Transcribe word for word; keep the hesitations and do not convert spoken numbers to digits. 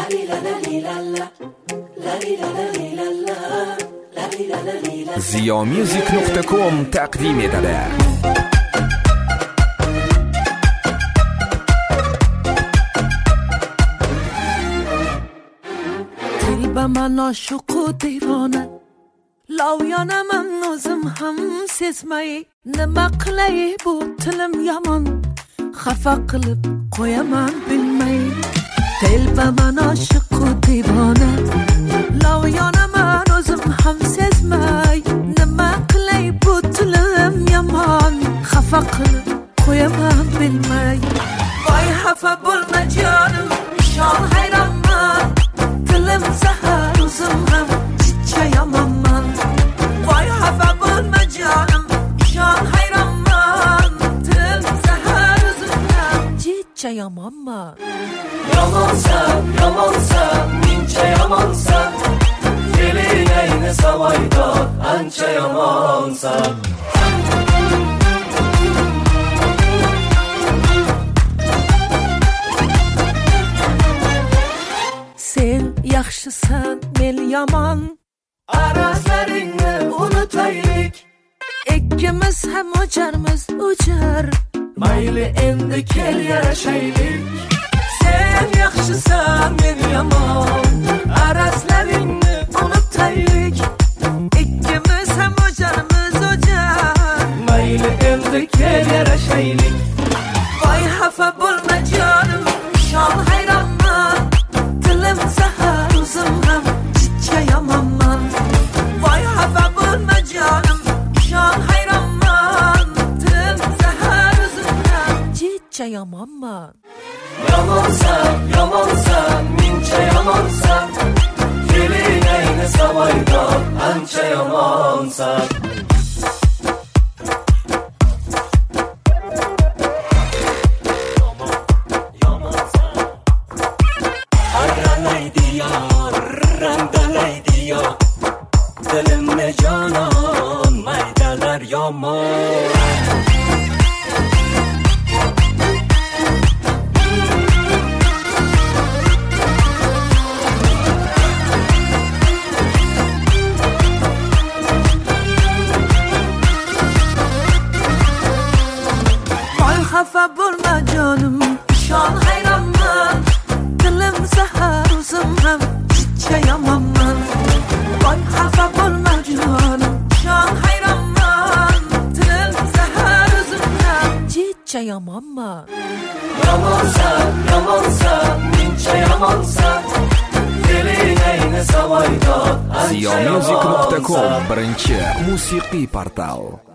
ziyo music nuqta com taqdim etadi. Tilba man oshiq u devona, lovyanaman o'zim ham sezmay, nima qilay bu tilim yomon, xafa qilib qo'yaman bilmay. Tilba man oshiq u devona, lovyanaman o'zim ham sezmay, nima qilay bu tilim yomon, xafa qilib qo'yaman bilmay. Voy xafa bo'lma jonim, shon hayronman, tilim zahar o'zim ham chicha yomonman. Voy xafa bo'lma jonim, shon hayronman, tilim zahar o'zim ham chicha yomonman. Yomonsan, yomonsan, mincha yomonsan, feling ayni savoydor, ancha yomonsan. Sen yaxshisan, men yomon, Arazlaringni unutaylik, ikkimiz ham o'jarmiz, o'jar. Mayli endi kel yarashaylik. Sen yaxshisan, men yomon, arazlaringni unutaylik, ikkimiz ham o'jarmiz, o'jar. Mayli endi kel yarashaylik. Voy xafa bo'lma jonim, shon hayronman, tilim zahar o'zim ham chicha yomonman. Voy xafa bo'lma jonim, shon hayronman, tilim zahar o'zim ham chicha yomonman. Yomonsan, yomonsan, mincha yomonsan, feling ayni savoydor, ancha yomonsan. Dilimni jonon maydalar yomon. Voy xafa bo'lma jonim, shon hayronman, tilim zahar o'zim ham chicha yomonman. Voy xafa bo'lma jonim, shon hayronman, tilim zahar o'zim ham chicha yomonman. Yomonsan, yomonsan, mincha yomonsan, feling ayni savoydor, ancha ziyo music nuqta com yomonsan. birinchi musiqiy portal.